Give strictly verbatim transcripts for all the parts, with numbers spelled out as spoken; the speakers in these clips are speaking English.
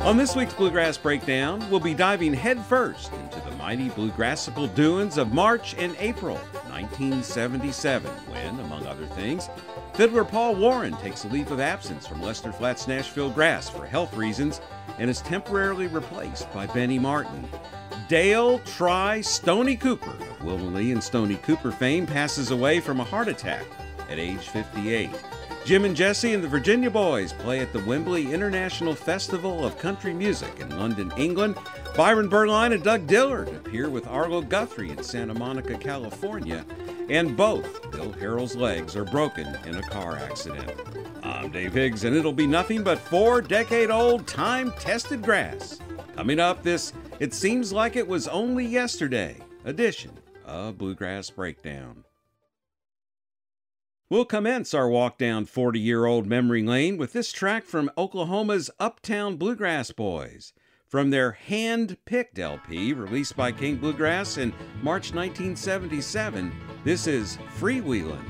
On this week's Bluegrass Breakdown, we'll be diving headfirst into the mighty bluegrassical doings of March and April nineteen seventy-seven, when, among other things, fiddler Paul Warren takes a leave of absence from Lester Flatt's Nashville Grass for health reasons and is temporarily replaced by Benny Martin. Dale Try Stoney Cooper of Wilma Lee and Stoney Cooper fame passes away from a heart attack at age fifty-eight. Jim and Jesse and the Virginia Boys play at the Wembley International Festival of Country Music in London, England. Byron Berline and Doug Dillard appear with Arlo Guthrie in Santa Monica, California. And both Bill Harrell's legs are broken in a car accident. I'm Dave Higgs, and it'll be nothing but four-decade-old, time-tested grass. Coming up, this It Seems Like It Was Only Yesterday edition of Bluegrass Breakdown. We'll commence our walk down forty-year-old memory lane with this track from Oklahoma's Uptown Bluegrass Boys. From their hand-picked L P, released by King Bluegrass in March nineteen seventy-seven, this is Freewheelin'.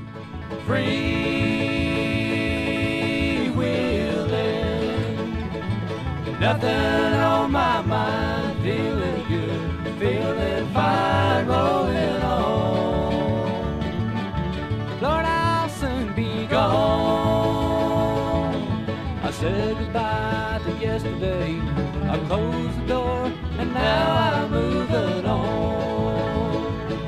Freewheelin', nothing on my mind, feeling good, feeling fine, rolling on. Lord, I'll soon be gone. I said goodbye to yesterday, I closed the door, and now I'm moving on.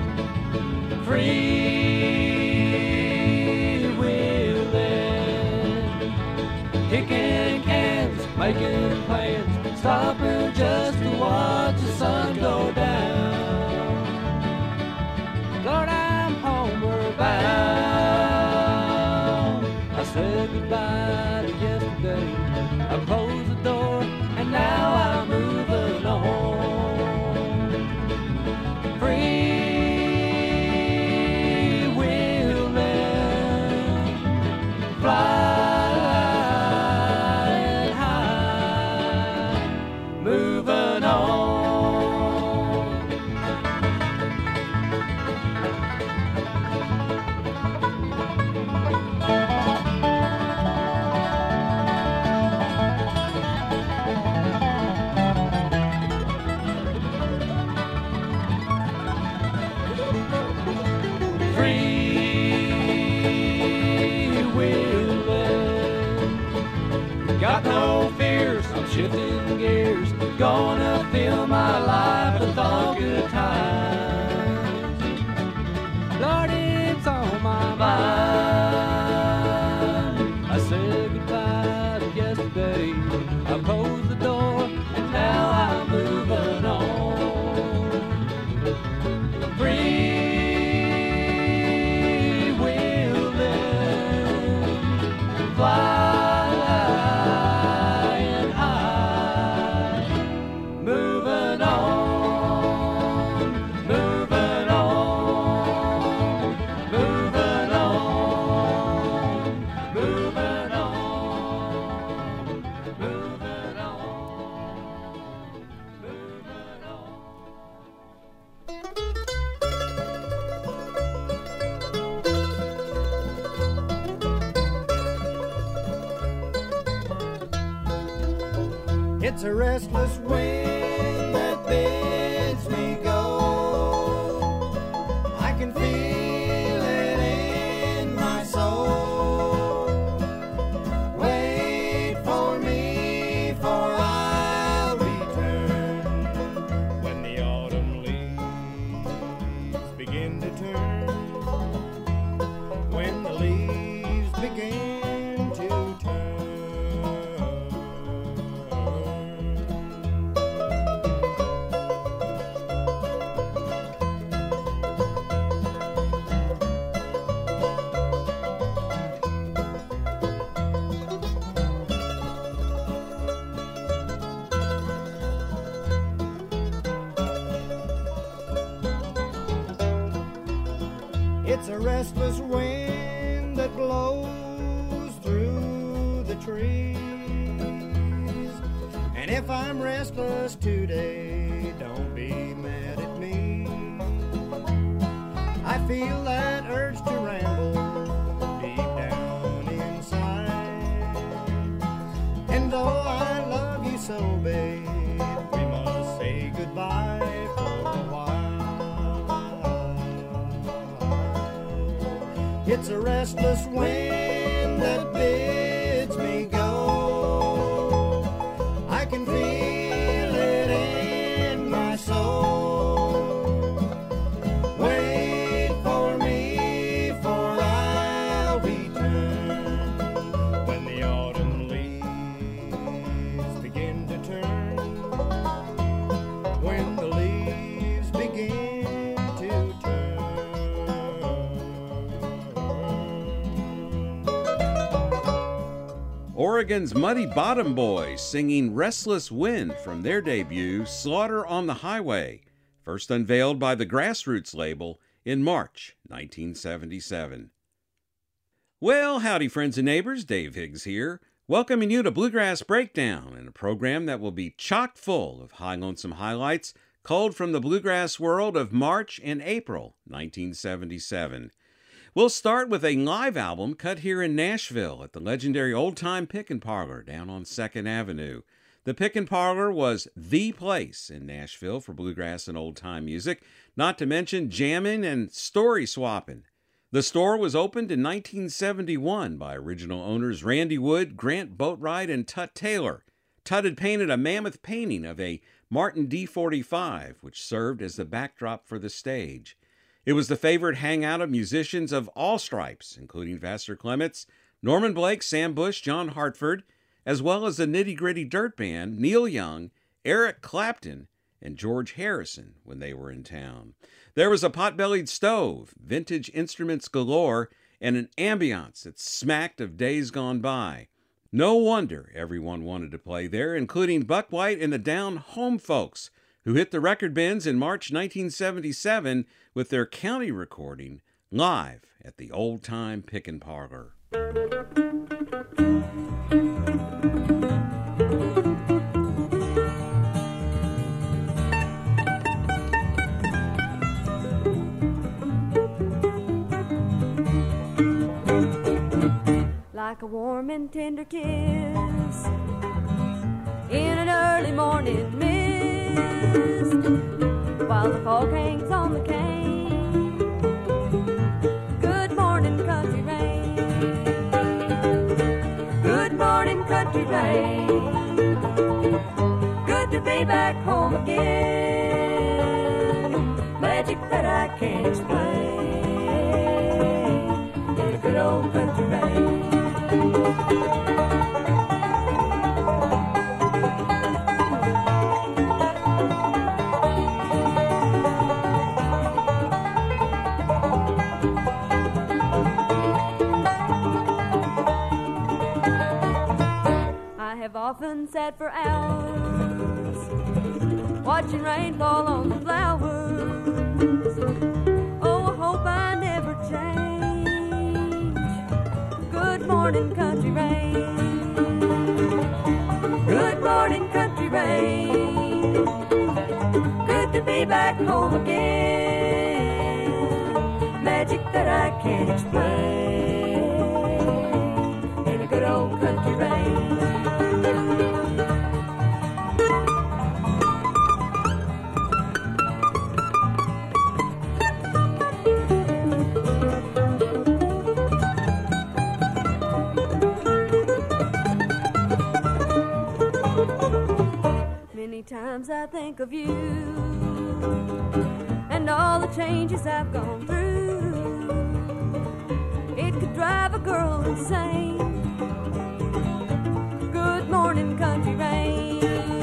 Freewheeling, kicking cans, making plans, stopping just to watch the sun go down. Lord, I'm homeward bound. I said goodbye to yesterday, I closed the door, and now I'm moving on. Freewheeling, flying high, moving on. Got no fears, I'm shifting gears, gonna fill my life with all good times. Lord, it's on my mind. I said goodbye to yesterday, I closed the door, and now I'm moving on. Freewheeling, fly. It's a restless wind that bids me go. I can feel it in my soul. Wait for me, for I'll return when the autumn leaves begin to turn. When the leaves begin to turn. It's a restless wind that blows through the trees. And if I'm restless today, don't be mad at me. I feel that urge to ramble deep down inside. And though I love you so, babe, It's a restless wind that bids me go. I can feel it in my soul. Wait for me, for I'll return when the autumn leaves begin to turn. When the leaves begin to turn. Oregon's Muddy Bottom Boys singing Restless Wind from their debut, Slaughter on the Highway, first unveiled by the Grassroots label in March nineteen seventy-seven. Well, howdy friends and neighbors, Dave Higgs here, welcoming you to Bluegrass Breakdown, in a program that will be chock full of high lonesome highlights culled from the bluegrass world of March and April nineteen seventy-seven. We'll start with a live album cut here in Nashville at the legendary Old Time Pickin' Parlor down on second Avenue. The Pickin' Parlor was the place in Nashville for bluegrass and old-time music, not to mention jamming and story swapping. The store was opened in nineteen seventy-one by original owners Randy Wood, Grant Boatwright, and Tut Taylor. Tut had painted a mammoth painting of a Martin D forty-five, which served as the backdrop for the stage. It was the favorite hangout of musicians of all stripes, including Vassar Clements, Norman Blake, Sam Bush, John Hartford, as well as the Nitty Gritty Dirt Band, Neil Young, Eric Clapton, and George Harrison when they were in town. There was a pot-bellied stove, vintage instruments galore, and an ambiance that smacked of days gone by. No wonder everyone wanted to play there, including Buck White and the Down Home Folks, who hit the record bins in March nineteen seventy-seven with their county recording live at the Old Time Pickin' Parlor. Like a warm and tender kiss in an early morning mist, while the fog hangs on the cane. Good morning, country rain. Good morning, country rain. Good to be back home again. Magic that I can't explain in a good old country rain. I've often sat for hours watching rain fall on the flowers. Oh, I hope I never change. Good morning, country rain. Good morning, country rain. Good to be back home again. Magic that I can't explain in a good old country rain. Many times I think of you and all the changes I've gone through. It could drive a girl insane. Good morning, country rain.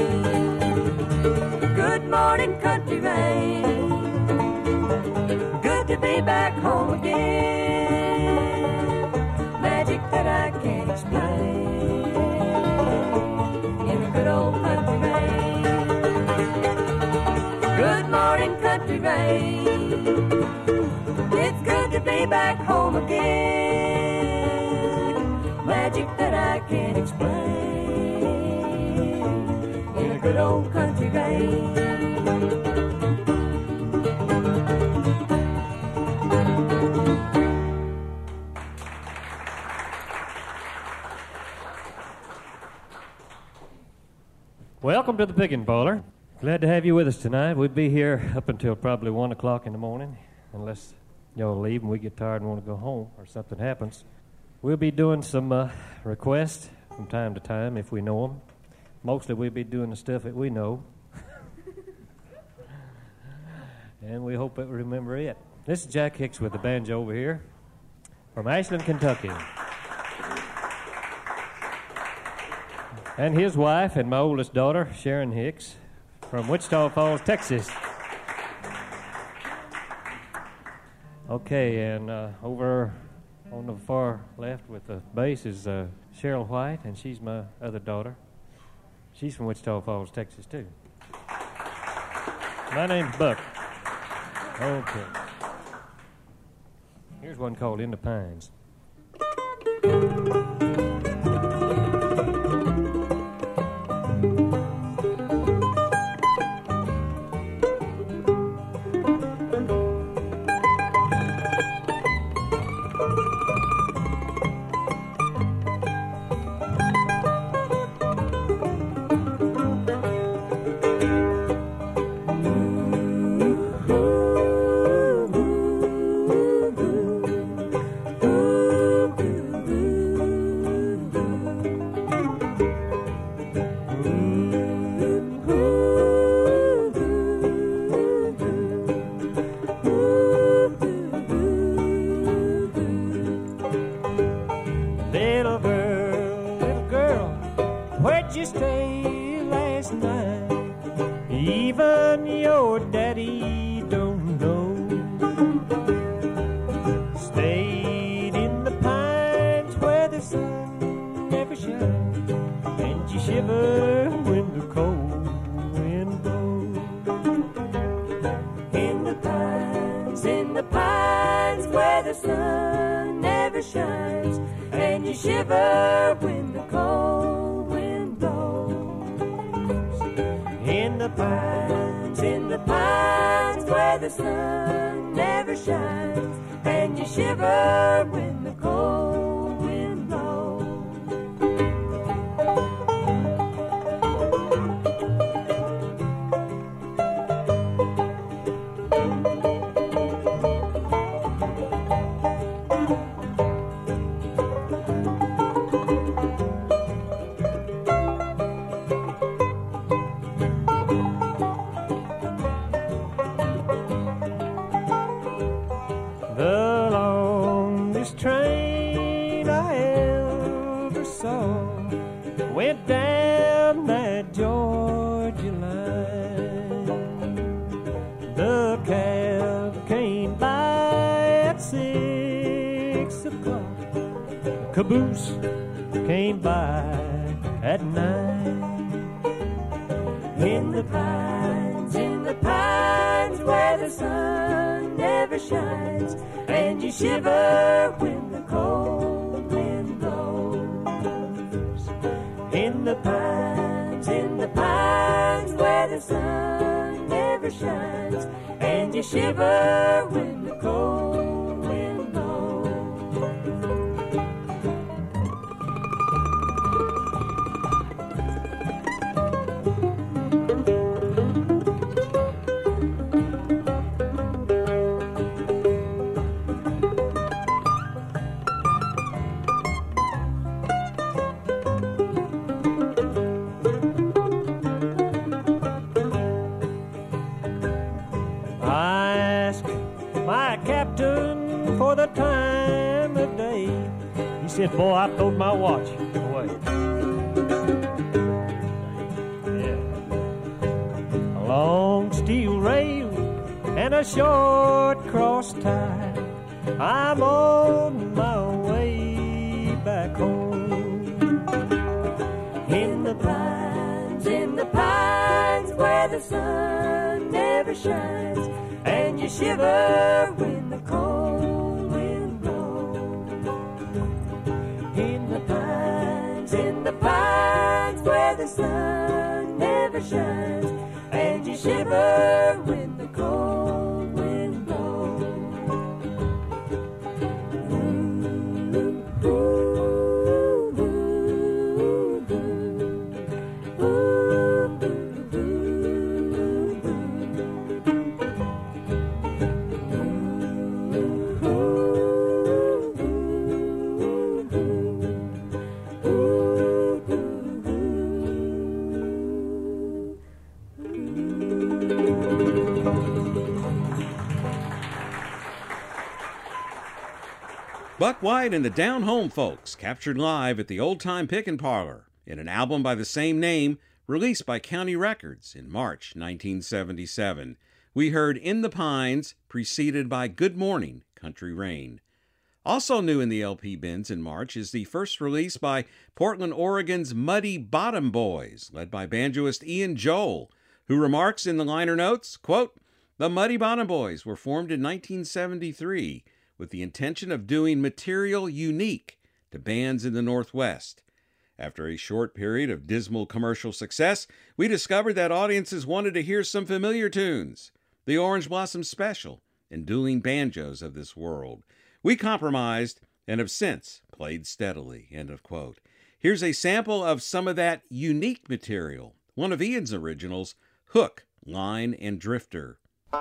Good morning, country rain. Good to be back home again. Magic that I can't explain in a good old country rain. Good morning, country rain. It's good to be back home again. Magic that I can't explain in a good old country rain. Welcome to the Pickin' Parlor. Glad to have you with us tonight. We'd be here up until probably one o'clock in the morning, unless y'all leave and we get tired and want to go home or something happens. We'll be doing some uh, requests from time to time if we know them. Mostly we'll be doing the stuff that we know. And we hope that we remember it. This is Jack Hicks with the banjo over here from Ashland, Kentucky. And his wife and my oldest daughter, Sharon Hicks, from Wichita Falls, Texas. Okay, and uh, over on the far left with the bass is uh, Cheryl White, and she's my other daughter. She's from Wichita Falls, Texas, too. My name's Buck. Okay. Here's one called In the Pines. Caboose came by at night. In the pines, in the pines, where the sun never shines, and you shiver when the cold wind blows. In the pines, in the pines, where the sun never shines, and you shiver when the cold wind blows. For the time of day, he said, "Boy, I throwed my watch away." Yeah. A long steel rail and a short cross tie. I'm on my way back home. In the pines, in the pines, where the sun never shines, and you shiver when the cold wind blows. In the pines, in the pines, where the sun never shines, and you shiver when the cold wind blows. Ooh, ooh, ooh, ooh, ooh, ooh, ooh, ooh. Buck White and the Down Home Folks, captured live at the Old Time Pickin' Parlor in an album by the same name, released by County Records in March nineteen seventy-seven. We heard In the Pines, preceded by Good Morning, Country Rain. Also new in the L P bins in March is the first release by Portland, Oregon's Muddy Bottom Boys, led by banjoist Ian Joel, who remarks in the liner notes, quote, "The Muddy Bottom Boys were formed in nineteen seventy-three with the intention of doing material unique to bands in the Northwest. After a short period of dismal commercial success, we discovered that audiences wanted to hear some familiar tunes, the Orange Blossom Special and dueling banjos of this world. We compromised and have since played steadily," end of quote. Here's a sample of some of that unique material, one of Ian's originals, Hook, Line, and Drifter.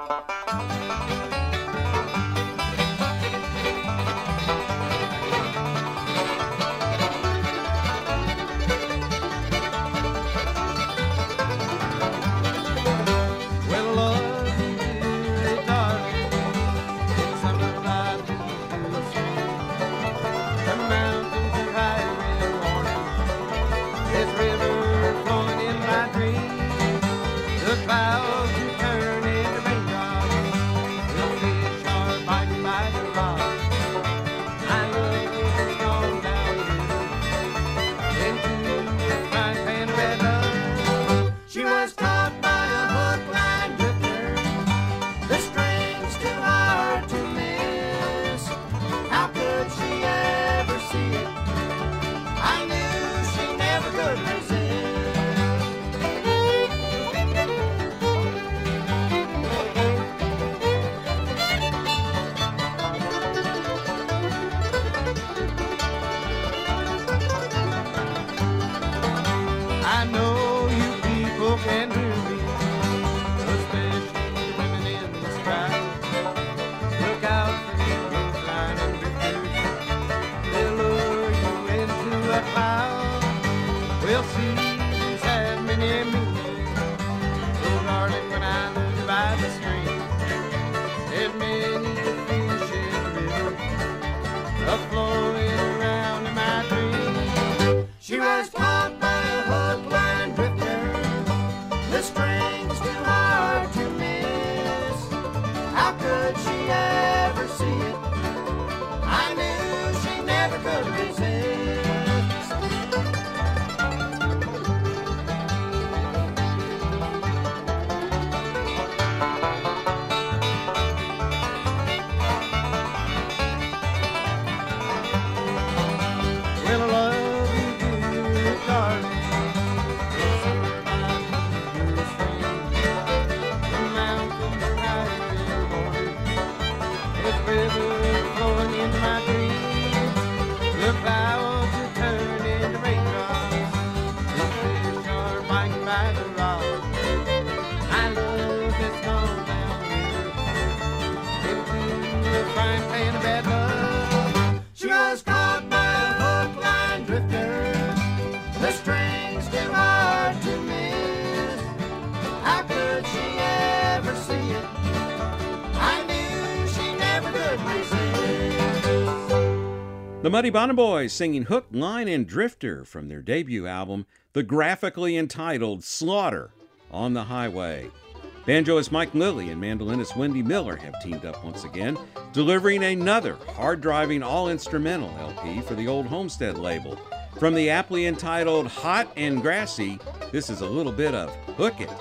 The Muddy Bottom Boys singing Hook, Line, and Drifter from their debut album, the graphically entitled Slaughter on the Highway. Banjoist Mike Lilly and mandolinist Wendy Miller have teamed up once again, delivering another hard-driving all-instrumental L P for the Old Homestead label. From the aptly entitled Hot and Grassy, this is a little bit of Hook It.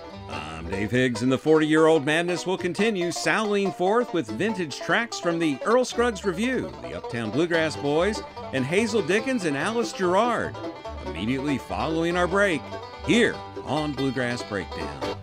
I'm Dave Higgs, and the forty-year-old madness will continue, sallying forth with vintage tracks from the Earl Scruggs Review, the Uptown Bluegrass Boys, and Hazel Dickens and Alice Gerrard. Immediately following our break, here on Bluegrass Breakdown.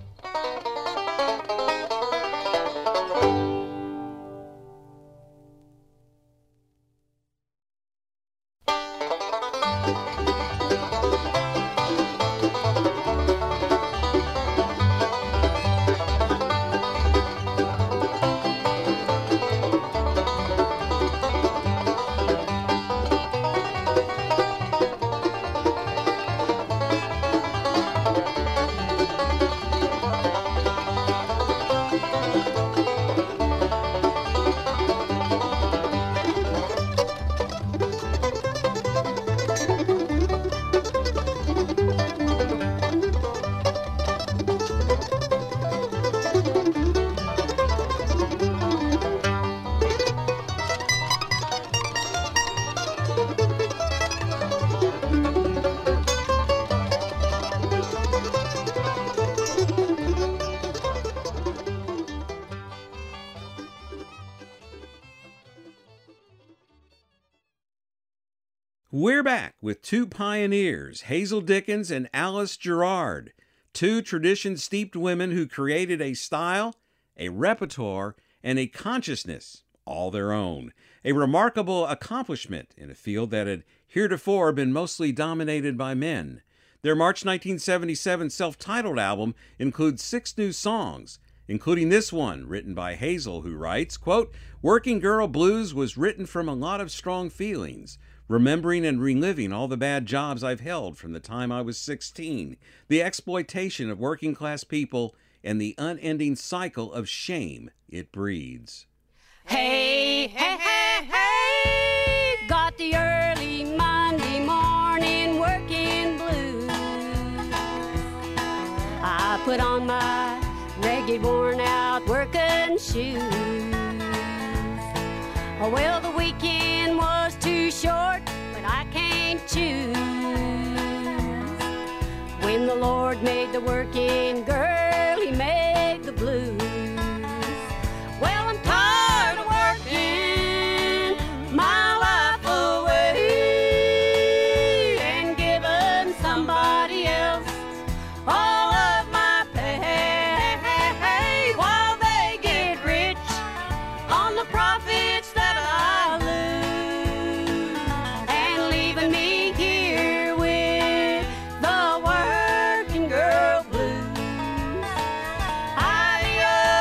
We're back with two pioneers, Hazel Dickens and Alice Gerrard, two tradition-steeped women who created a style, a repertoire, and a consciousness all their own. A remarkable accomplishment in a field that had heretofore been mostly dominated by men. Their March nineteen seventy-seven self-titled album includes six new songs, including this one written by Hazel, who writes, quote, "Working Girl Blues was written from a lot of strong feelings, remembering and reliving all the bad jobs I've held from the time I was sixteen, the exploitation of working class people, and the unending cycle of shame it breeds." Hey, hey, hey, hey, got the early Monday morning working blues. I put on my ragged, worn out working shoes. Oh, well, the weekend was too short, but I can't choose. When the Lord made the working girl, He made the blues. Well, I'm tired of working my life away and giving somebody else all of my pay while they get rich on the profits that I lose, and leaving me here with the working girl blues. I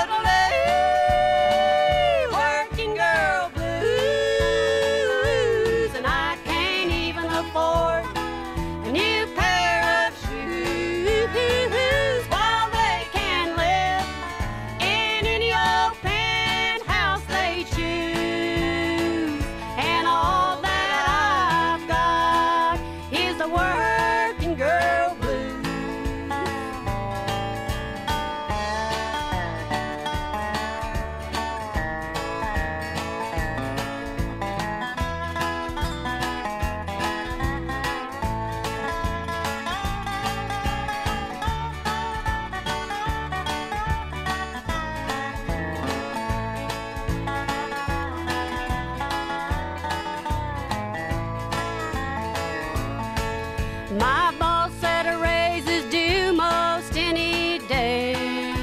working girl blues, and I can't even afford a new pair of shoes while they can live in any old penthouse they choose. And all that I've got is the working girl blues. My boss said a raise is due most any day,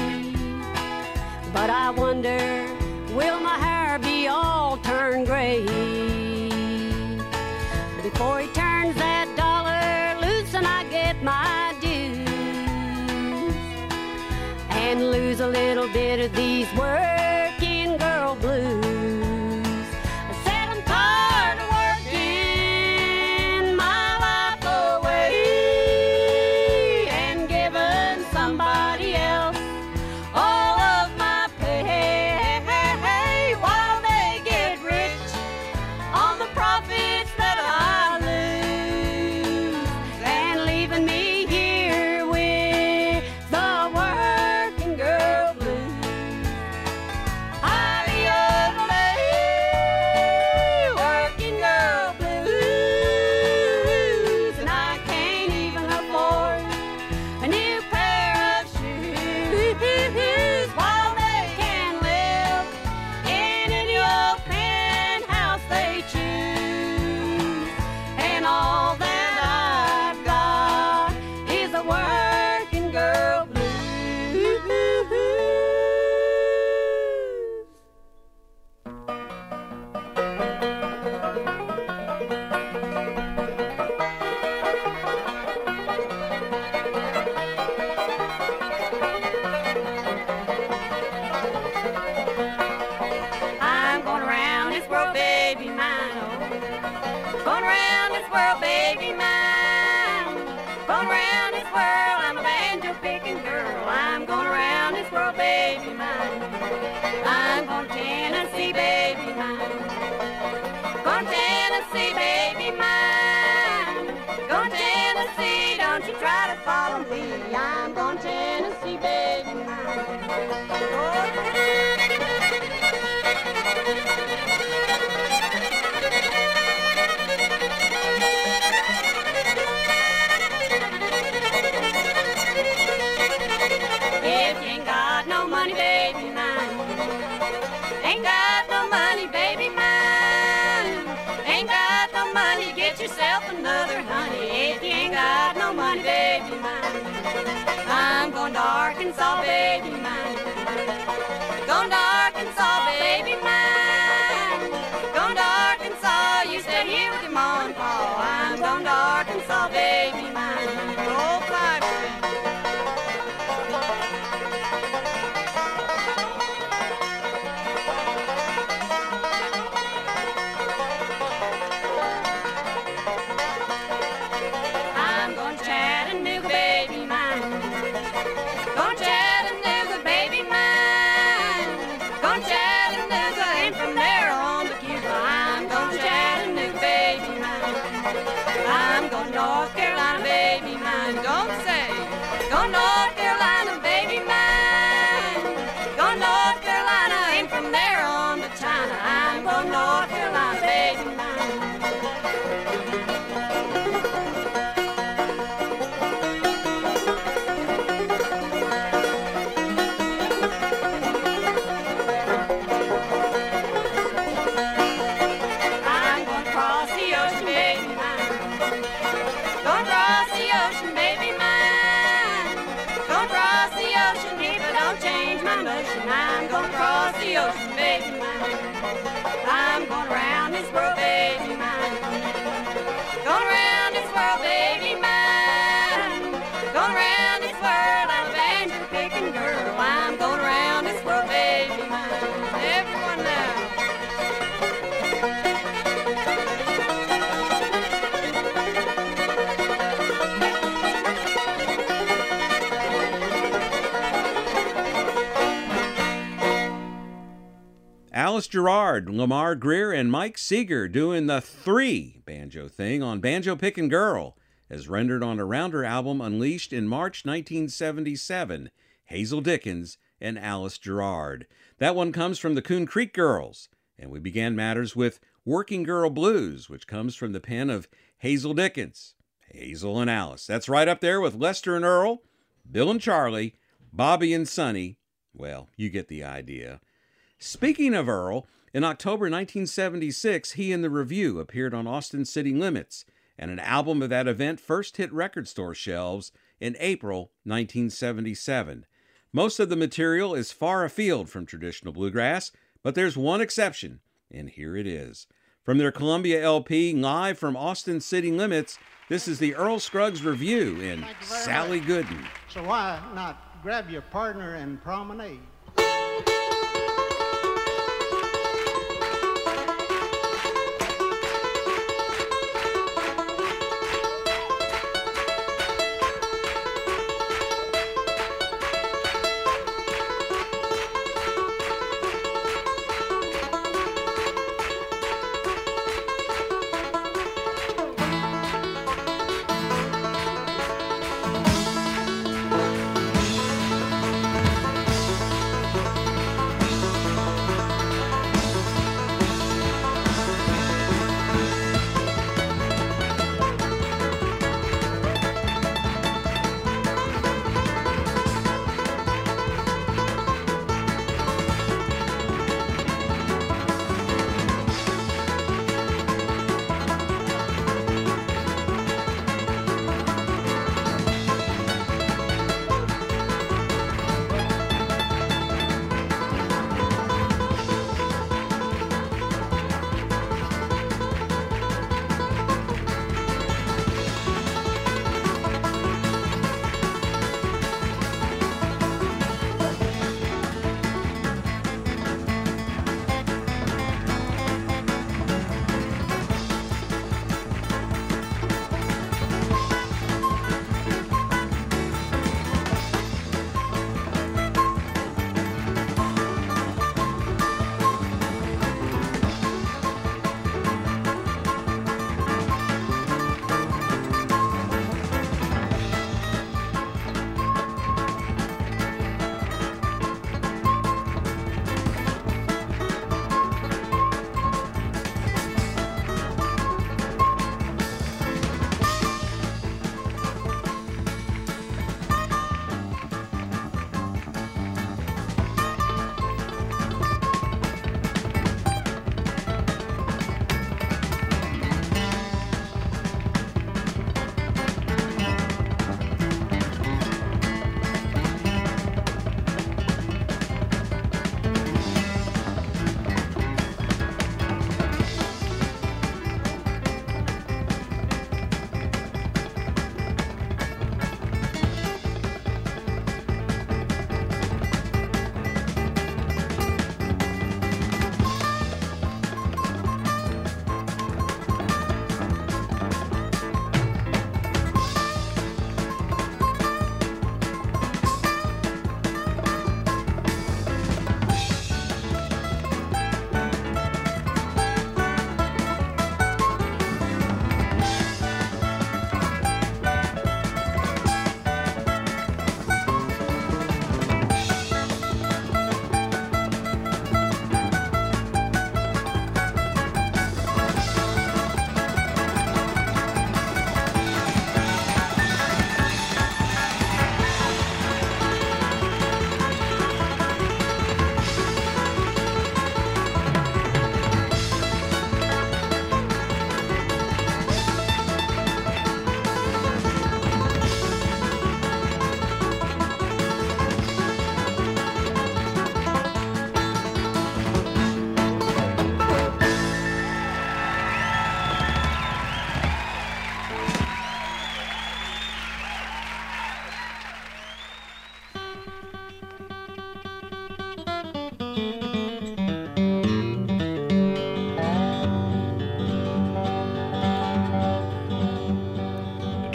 but I wonder, will my hair be all turned gray before he turns that dollar loose and I get my dues and lose a little bit of these working girl blues? I said I'm tired of working my life away and giving somebody else all of my pay while they get rich on the profits that I lose, and leaving me here with the working girl blues. Working girl blues, and I can't even afford a new pair of shoes while they can live in any old penthouse they choose. And all that I've got is a working girl blues. I'm going around this world, baby mine. Oh, going around this world, baby mine. Going around this world, I'm a banjo picking girl. I'm going around this world, baby mine. I'm going to Tennessee, baby mine. Going to Tennessee, baby mine. Going to Tennessee, don't you try to follow me. I'm going to Tennessee, baby mine. If you ain't got no money, baby mine, ain't got no money, baby mine, ain't got no money, get yourself another honey. If you ain't got no money, baby mine. I'm going to Arkansas, baby mine. Going to Arkansas, baby mine. Going to Arkansas, you stay here with your mom and pa. I'm going to Arkansas, baby mine. Roll Clyde. I'm going to Chattanooga, baby mine. Going to Chattanooga, baby mine. Going to Chattanooga, and from there on to Cuba. I'm going to Chattanooga, baby mine. I'm going to North Carolina, baby mine. Don't say. Going to North Carolina, baby mine. Going to North Carolina, and from there on to China. I'm going to North Carolina, baby mine. I'm going to cross the ocean, baby mine. Going to cross the ocean, baby mine. Going to cross the ocean if I don't change my notion. I'm going to cross the ocean, baby mine. I'm going around this world, baby mine. Going around this world, baby mine. Going around this world, I'm a banjo picking girl. I'm going around this world, baby mine. Everyone now. Alice Gerard, Lamar Greer, and Mike Seeger doing the three banjo thing on Banjo Pickin' Girl, as rendered on a Rounder album Unleashed in March nineteen seventy-seven, Hazel Dickens and Alice Gerard. That one comes from the Coon Creek Girls, and we began matters with Working Girl Blues, which comes from the pen of Hazel Dickens. Hazel and Alice. That's right up there with Lester and Earl, Bill and Charlie, Bobby and Sonny. Well, you get the idea. Speaking of Earl, in October nineteen seventy-six, he and the Review appeared on Austin City Limits, and an album of that event first hit record store shelves in April nineteen seventy-seven. Most of the material is far afield from traditional bluegrass, but there's one exception, and here it is. From their Columbia L P, live from Austin City Limits, this is the Earl Scruggs Review in Sally Gooden. So why not grab your partner and promenade?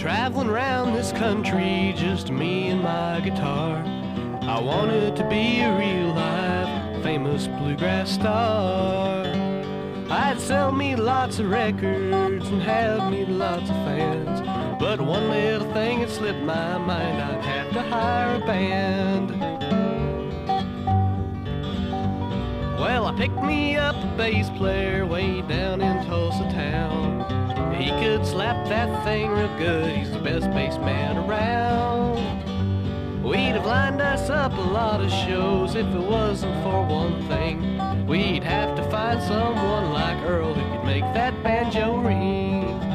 traveling around this country, just me and my guitar. I wanted to be a real live, famous bluegrass star. I'd sell me lots of records and have me lots of fans, but one little thing had slipped my mind, I'd have to hire a band. Well, I picked me up a bass player way down in Tulsa town. He could slap that thing real good, he's the best bass man around. We'd have lined us up a lot of shows if it wasn't for one thing. We'd have to find someone like Earl who could make that banjo ring.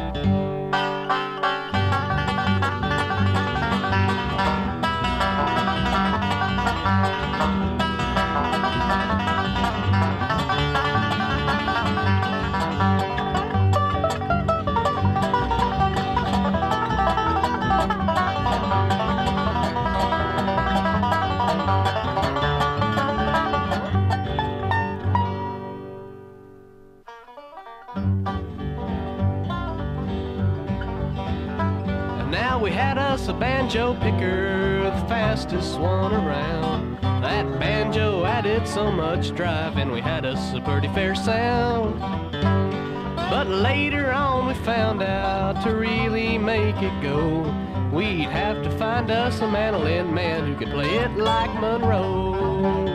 We had us a banjo picker, the fastest one around. That banjo added so much drive, and we had us a pretty fair sound. But later on we found out to really make it go, we'd have to find us a mandolin man who could play it like Monroe.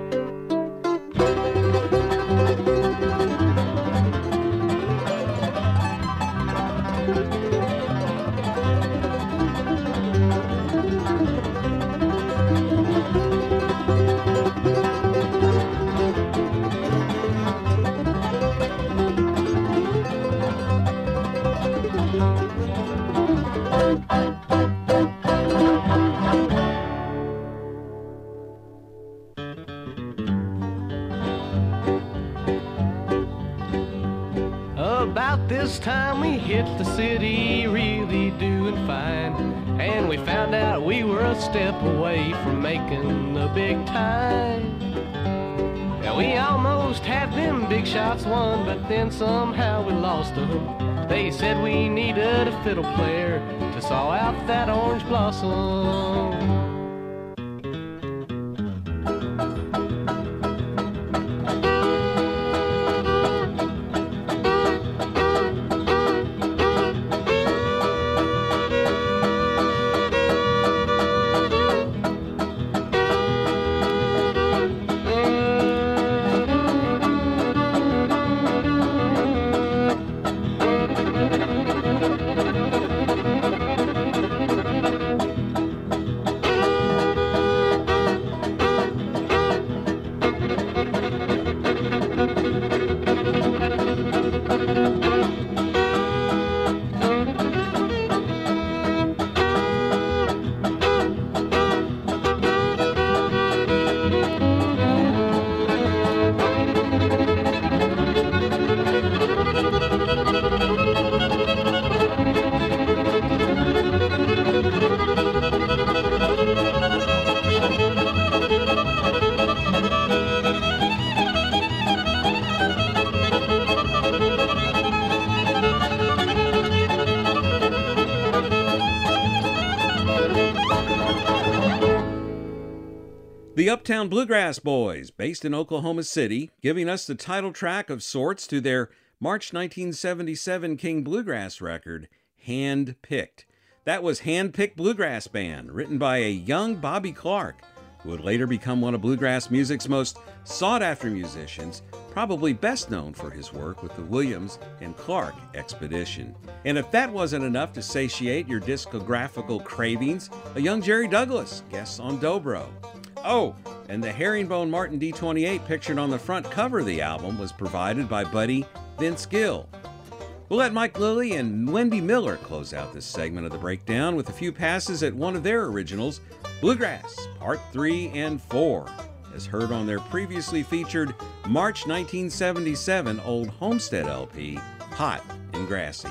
About this time we hit the city really doing fine, and we found out we were a step away from making the big time. Yeah, we almost had them big shots won, but then somehow we lost them. They said we needed a fiddle player to saw out that orange blossom. The Uptown Bluegrass Boys, based in Oklahoma City, giving us the title track of sorts to their March nineteen seventy-seven King Bluegrass record, Hand Picked. That was Hand Picked Bluegrass Band, written by a young Bobby Clark, who would later become one of bluegrass music's most sought-after musicians, probably best known for his work with the Williams and Clark Expedition. And if that wasn't enough to satiate your discographical cravings, a young Jerry Douglas guests on Dobro. Oh, and the herringbone Martin D twenty-eight pictured on the front cover of the album was provided by buddy Vince Gill. We'll let Mike Lilly and Wendy Miller close out this segment of the breakdown with a few passes at one of their originals, Bluegrass, Part three and four, as heard on their previously featured March nineteen seventy-seven Old Homestead L P, Hot and Grassy.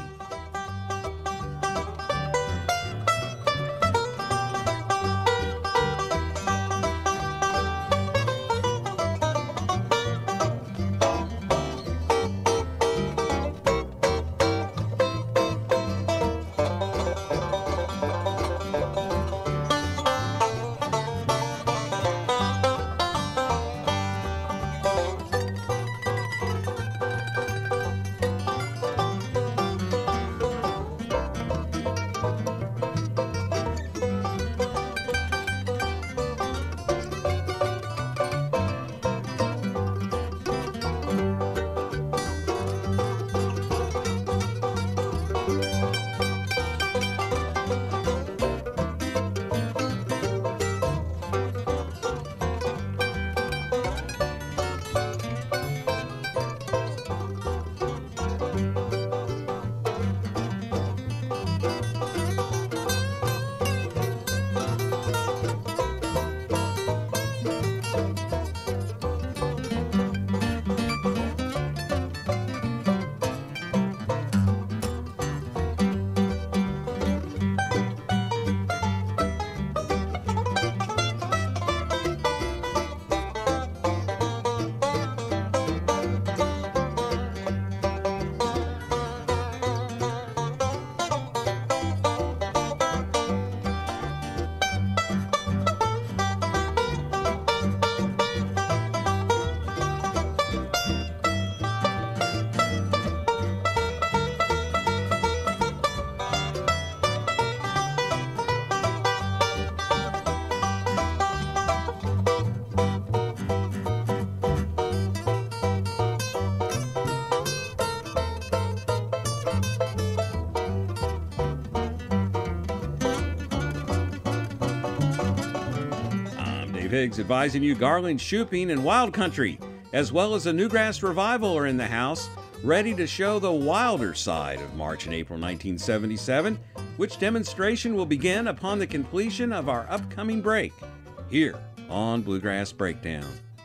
Dave Higgs advising you Garland Shooping and Wild Country, as well as a Newgrass Revival are in the house, ready to show the wilder side of March and April nineteen seventy-seven, which demonstration will begin upon the completion of our upcoming break, here on Bluegrass Breakdown.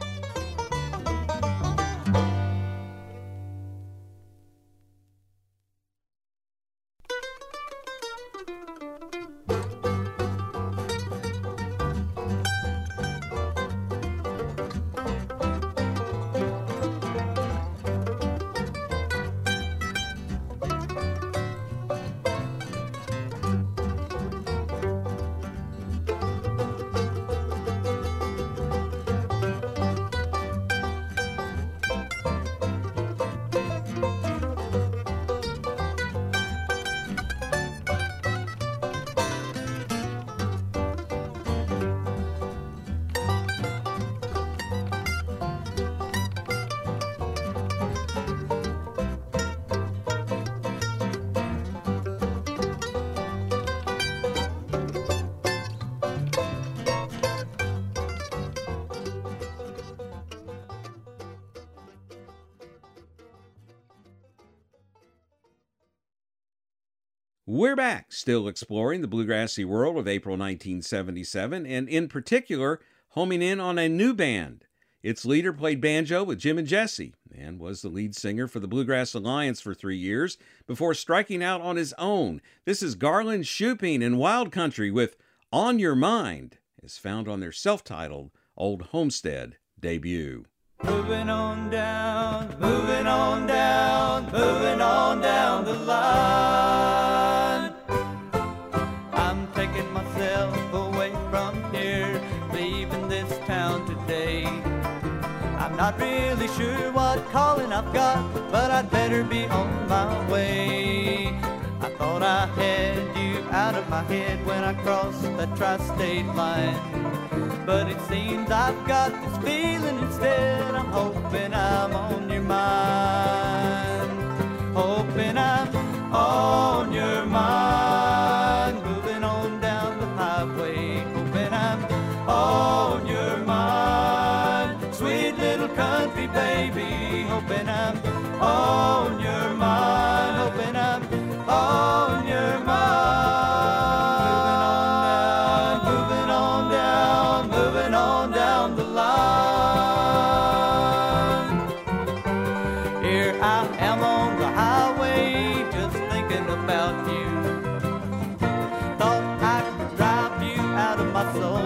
We're back, still exploring the bluegrassy world of April nineteen seventy-seven, and in particular, homing in on a new band. Its leader played banjo with Jim and Jesse, and was the lead singer for the Bluegrass Alliance for three years, before striking out on his own. This is Garland Shooping and Wild Country with On Your Mind, as found on their self-titled Old Homestead debut. Moving on down, moving on down, moving on down the line. I'm taking myself away from here, leaving this town today. I'm not really sure what calling I've got, but I'd better be on my way. I thought I had you out of my head when I crossed the tri-state line, but it seems I've got this feeling instead. I'm hoping I'm on your mind, hoping I'm on your mind. Moving on down the highway, hoping I'm on your mind. Sweet little country baby, hoping I'm on your mind, hoping I'm on your mind. Moving on down, moving on down the line. Here I am on the highway, just thinking about you. Thought I could drive you out of my soul.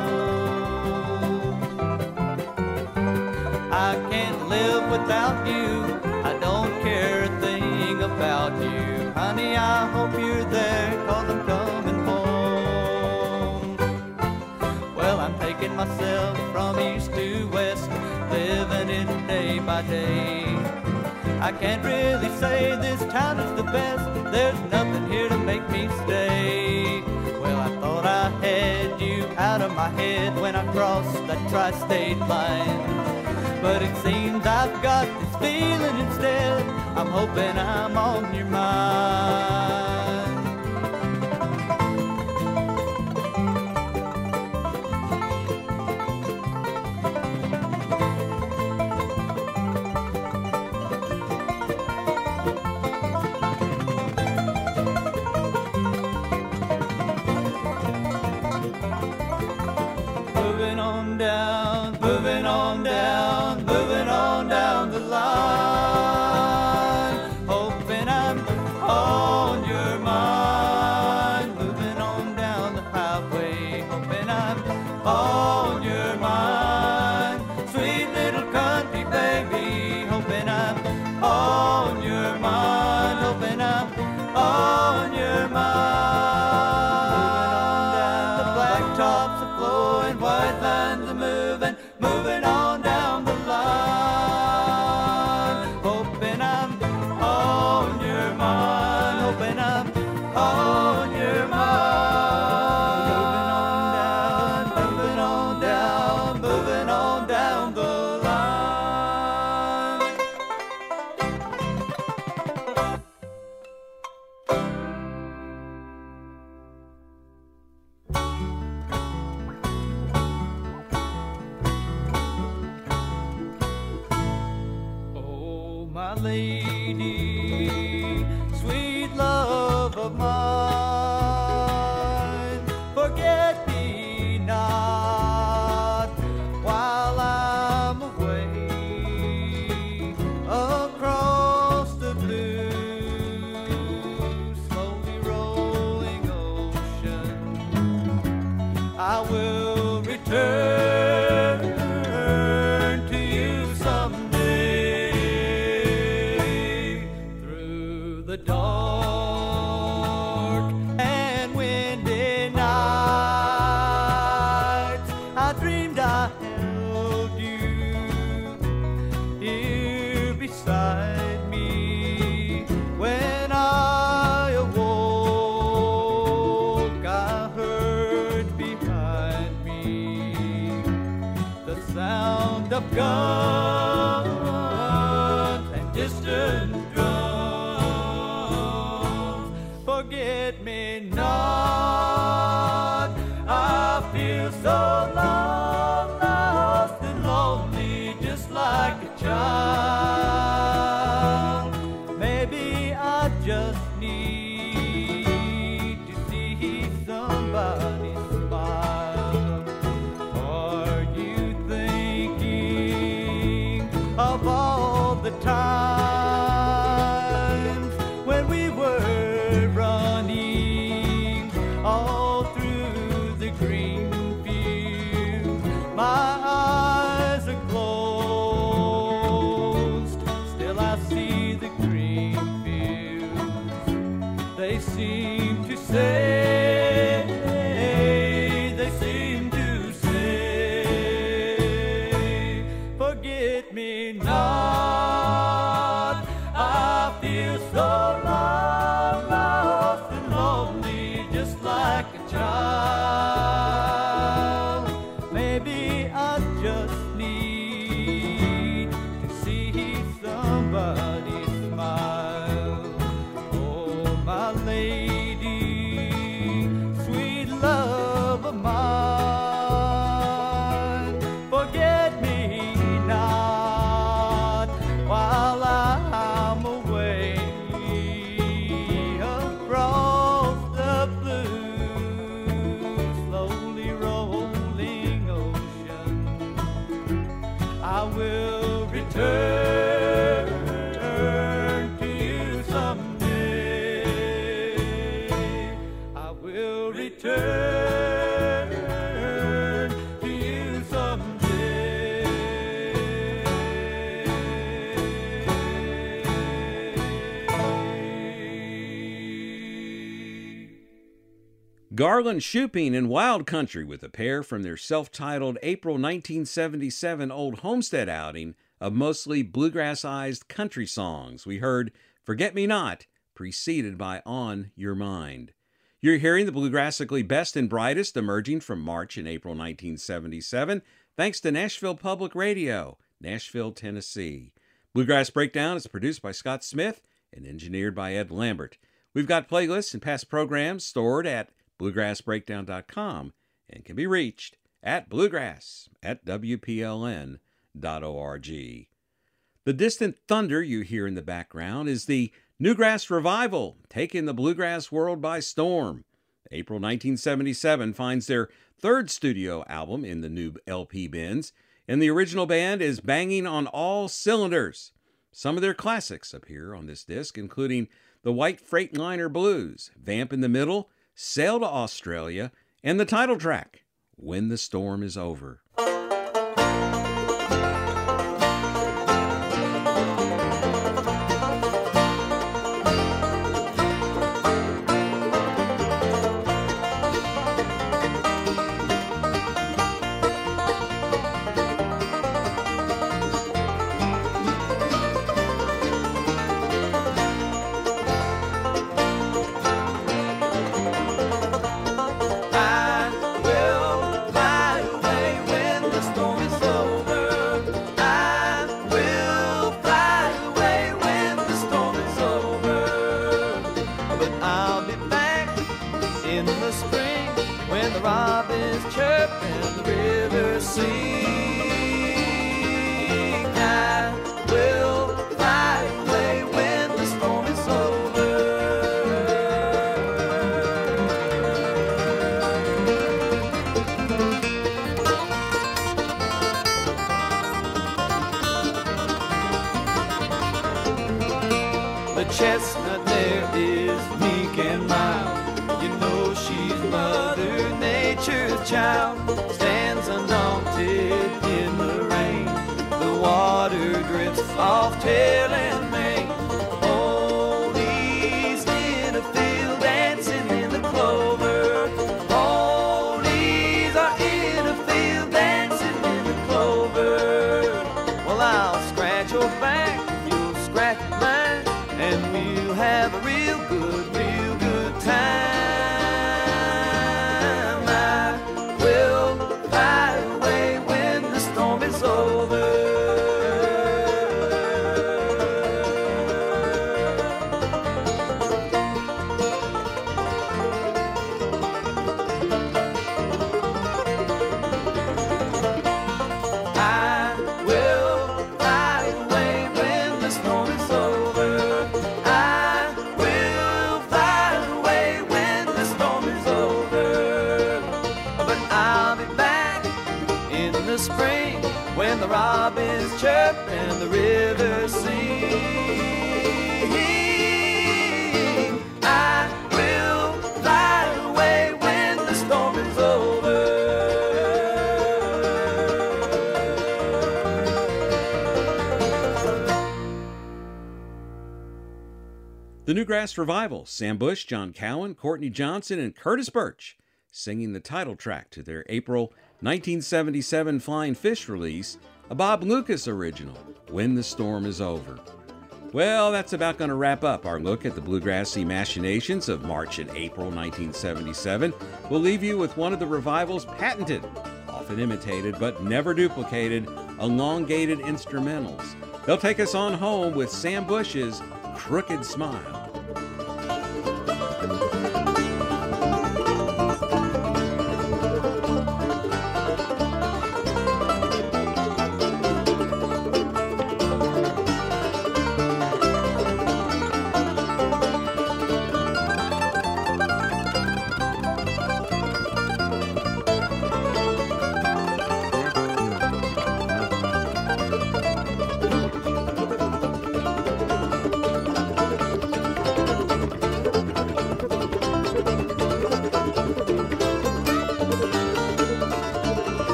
I can't live without you, I don't care a thing about you. Honey, I hope you're there, 'cause I'm coming home. Well, I'm taking myself from east to west, living it day by day. I can't really say this town is the best, there's nothing here to make me stay. Well, I thought I had you out of my head when I crossed that tri-state line, but it seems I've got this feeling instead. I'm hoping I'm on your mind. Moving on down, moving on down, moving on down the line, hoping I'm on your my lady, sweet love of mine, forget me not while I'm away across the blue, slowly rolling ocean. I will return to you someday through the dark and windy nights. I dreamed I held you here beside me. When I awoke, I heard behind me the sound of guns and distant drums. Forget me not, I feel so long, lost and lonely, just like a child. Maybe I just need to see somebody smile. Are you thinking of all the times when we were running all through the green fields? My eyes are closed, still I see the green fields. They seem to say, they seem to say, forget me not. I feel so long, lost and lonely, just like a child. Maybe I just need to see somebody smile. Oh, my lady, sweet love of mine, forget me not while I'm away across the blue, slowly rolling ocean. I will return to you someday. I will return to you someday. Garland Shuping in Wild Country with a pair from their self-titled April nineteen seventy-seven Old Homestead outing of mostly bluegrass-ized country songs. We heard Forget Me Not, preceded by On Your Mind. You're hearing the bluegrassically best and brightest emerging from March and April nineteen seventy-seven, thanks to Nashville Public Radio, Nashville, Tennessee. Bluegrass Breakdown is produced by Scott Smith and engineered by Ed Lambert. We've got playlists and past programs stored at bluegrass breakdown dot com and can be reached at bluegrass at w p l n dot org. The distant thunder you hear in the background is the Newgrass Revival, taking the bluegrass world by storm. April nineteen seventy-seven finds their third studio album in the new L P bins, and the original band is banging on all cylinders. Some of their classics appear on this disc, including The White Freightliner Blues, Vamp in the Middle, Sail to Australia, and the title track, When the Storm is Over. Sing, I will fly child stands undaunted in the rain. The water drifts off tail and mane. Oldies in a field dancing in the clover. Oldies are in a field dancing in the clover. Well, I'll scratch your back, you'll scratch mine, and we'll have a real good, real good time. Spring, when the robins chirp and the river sing, I will fly away when the storm is over. The Newgrass Revival, Sam Bush, John Cowan, Courtney Johnson, and Curtis Birch singing the title track to their April nineteen seventy-seven Flying Fish release, a Bob Lucas original, When the Storm is Over. Well, that's about going to wrap up our look at the bluegrassy machinations of March and April nineteen seventy-seven. We'll leave you with one of the revival's patented, often imitated but never duplicated, elongated instrumentals. They'll take us on home with Sam Bush's Crooked Smile.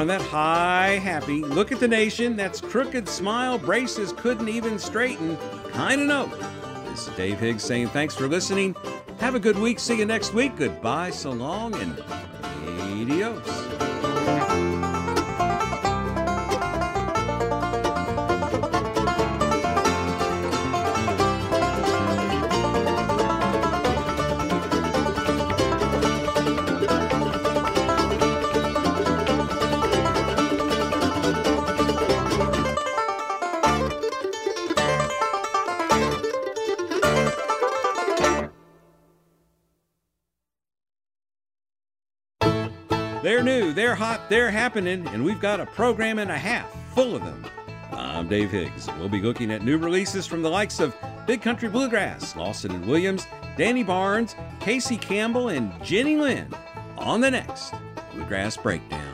on that high, happy, look at the nation, that's crooked smile, braces couldn't even straighten kind of note. This is Dave Higgs saying thanks for listening. Have a good week. See you next week. Goodbye, so long, and adios. They're new, they're hot, they're happening, and we've got a program and a half full of them. I'm Dave Higgs. We'll be looking at new releases from the likes of Big Country Bluegrass, Lawson and Williams, Danny Barnes, Casey Campbell, and Jenny Lynn on the next Bluegrass Breakdown.